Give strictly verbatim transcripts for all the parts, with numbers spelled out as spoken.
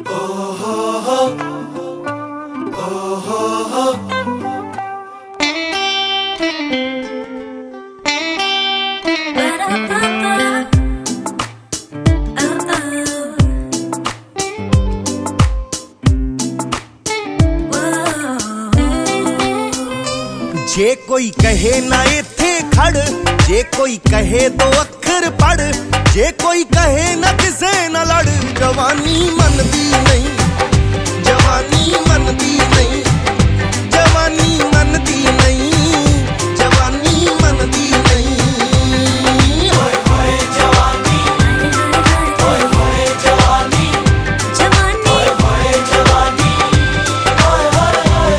जे कोई कहे ना इत्थे खड़, जे कोई कहे दो अखर पढ़, जे कोई कहे ना किसे ना लड़, जवानी मनदी नहीं, जवानी मनदी नहीं, जवानी मनदी नहीं, जवानी मनदी नहीं। ओए ओए जवानी, ओए ओए जवानी, जवानी, ओए ओए जवानी, ओए ओए।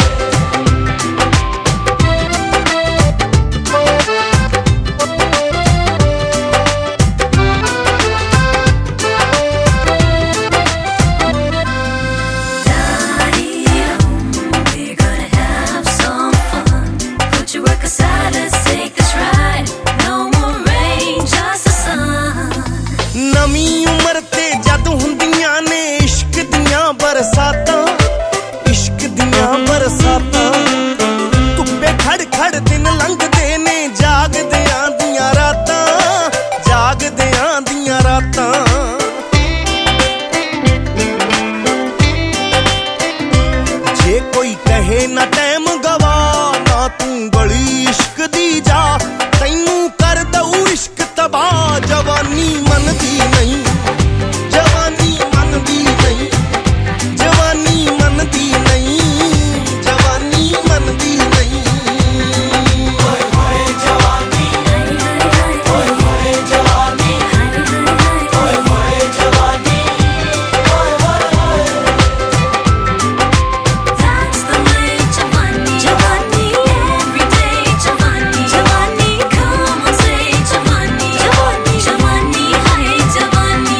नवी उम्र ते जद हुंदियां ने इश्क दियां बरसातां, इश्क दियां बरसातां, धुप्पे खड़ खड़ दिन लंघदे ने, जागदियां दियां रातां, जागदियां दियां रातां। जे कोई कहे ना टैम गवा, ना तू गली इश्क दी जा, तैनू कर दऊ इश्क तबाह, जवानी मनदी नहीं, जवानी मनदी नहीं, जवानी मनदी नहीं, जवानी मनदी नहीं। ओए ओए जवानी, ओए ओए जवानी, ओए ओए जवानी, ओए ओए। That's the way जवानी, जवानी every day जवानी, जवानी come on say जवानी, जवानी, जवानी है जवानी।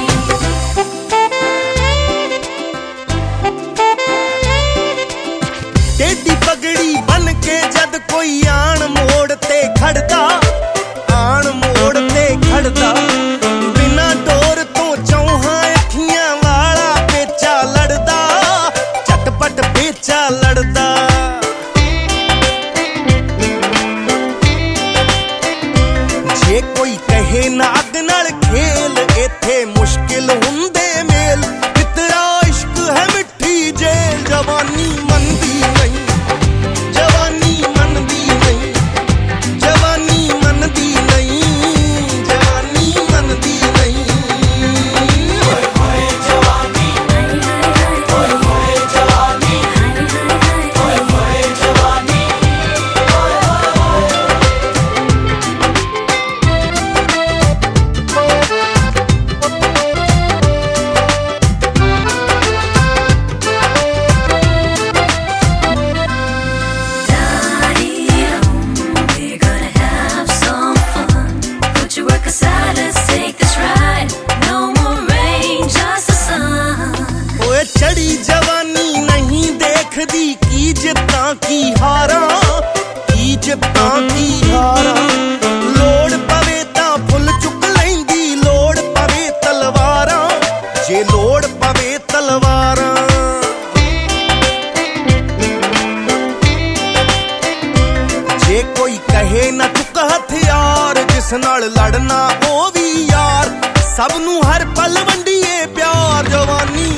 टेढ़ी पगड़ी बन के जद कोई आन मोड़ ते खड़दा, आन मोड़ ते खड़दा, बिना डोर तो चौहां अखियां वाला पेचा लड़दा, चटपट पेचा लड़दा। जे कोई कहे ना अग नाल खेल, इत्थे मुश्किल हुंदे मेल, इतरा इश्क है मिठी जेल, जवानी मनदी नहीं, जवानी मनदी नहीं, जवानी मनदी नहीं, जवानी मनदी नहीं। ओए ओए जवानी, ओए ओए जवानी, ओए ओए जवानी, ओए ओए। We're gonna have some fun. Put your work aside, let's take this ride. No more rain, just the sun. ओए चढ़ी जवानी नहीं देखदी की जित्तां की हारां, की जित्तां की हारां। लोड़ पवे तां फुल चुक लैंदी, लोड़ पवे तलवारां, जे लोड़ पवे तलवारां। जे कोई कहे ना चुक हथियार, जिस नाल लड़ना ओ भी यार, सब नू हर पल वंडिए प्यार, जवानी